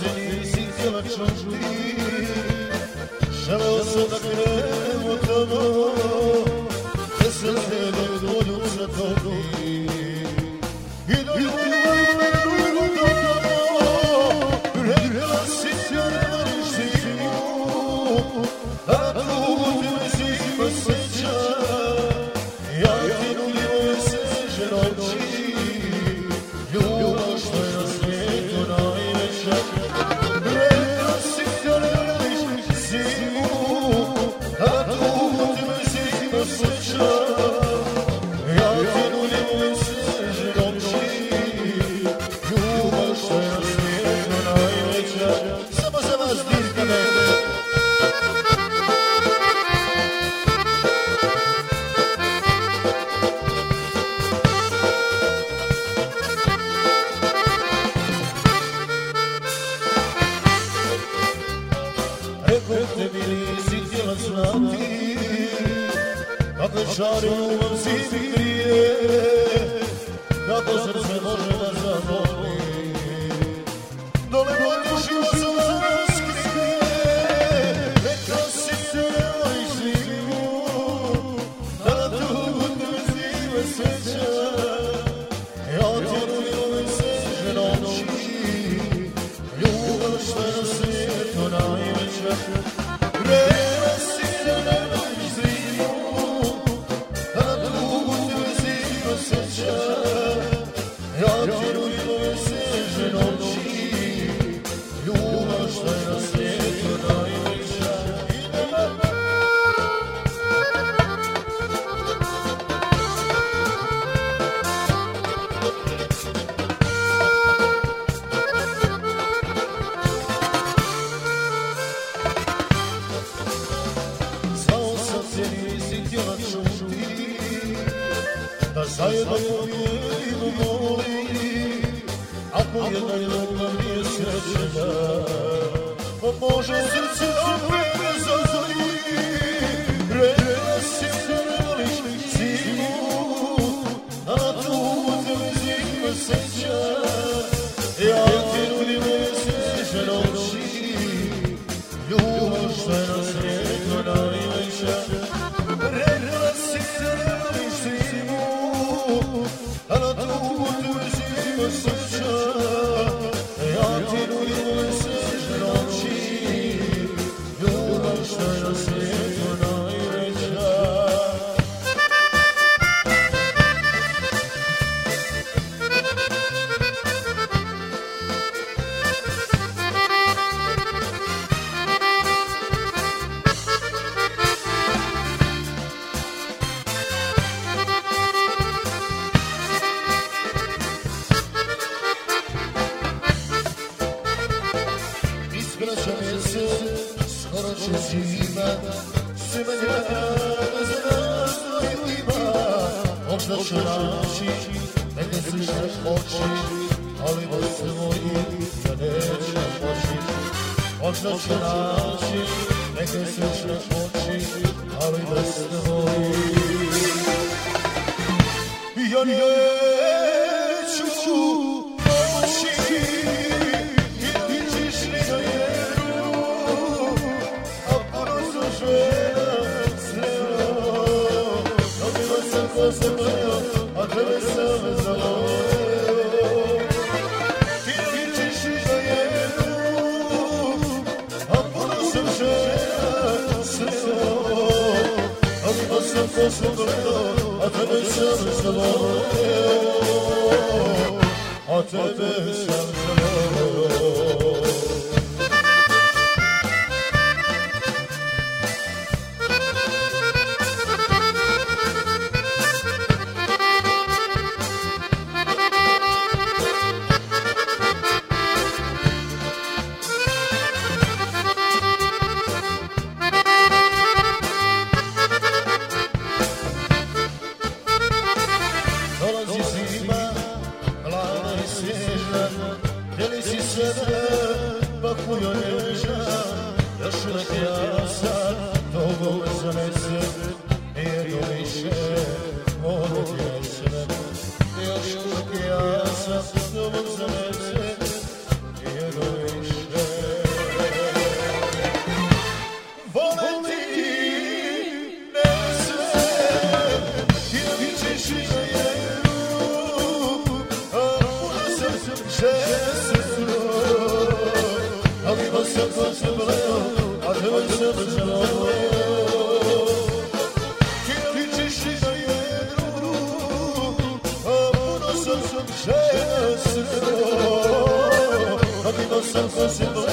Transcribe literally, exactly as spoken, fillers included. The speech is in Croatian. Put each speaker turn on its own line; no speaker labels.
se nisi htjela čuti, želeo sam da krenem od tamo, da se sredem tvoju za tobi. I da ljubav me drugo do tamo, rekla si se ne voliš zimu, a drugo te me zima seća, ja ti nudim ove sveže noći, ljubav što je na svijetu najveća. Rekla si se ne voliš zimu, a drugo te me zima seća, ja ti nudim ove sveže noći, ljubav što je na svijetu najveća. Samo za vas dirka mene. Rekao te mi nisi htjela znati, kako žari ljubav zimi grije, kako srce može da zavoli, dole pokušio sam da raskrije. Rekao si se ne voliš zimu, da tugu te zime seća, ja ti nudim ove sveže noći, ljubav što je na svijetu najveća. Rekla si se ne voliš zimu, da tugu te zime seća, ja ti nudim ove sveže noći, ljubav što je na svijetu najveća. Znao sam se nisi htjela čuti, da zajedno pobijedimo voli, ako jedna ljubav nije srećena, pa može srce opet ne zazori. Rekla si se ne voliš zimu, a tugu te me zima seća, ja ti nudim ove sveže noći, ljubav što je na svijetu najveća. Rekla si se ne voliš zimu, a na tugu te me zima seća, ja ti nudim ove sveže noći, ljubav što je na svijetu najveća. Iskraća mjesec, skoro će zima, sve manje za nas dvojima. Možda ću naći neke slične oči, ali bez tvojih ja neću moći. Možda ću naći neke slične oči, ali bez tvojih ja neću moći. Ko sam gledao, a tebe sam zavoleo. Ti ličiš na jednu, a puno sam žena sreo. A ko sam, ko sam gledao, a tebe sam zavoleo. A tebe sam zavoleo. Dolazi zima, hladna i svježa, deli si sebe nossa coisa breu, a doença me chamou. Que ele te chega e eu, a nossa coisa breu, a nossa coisa breu.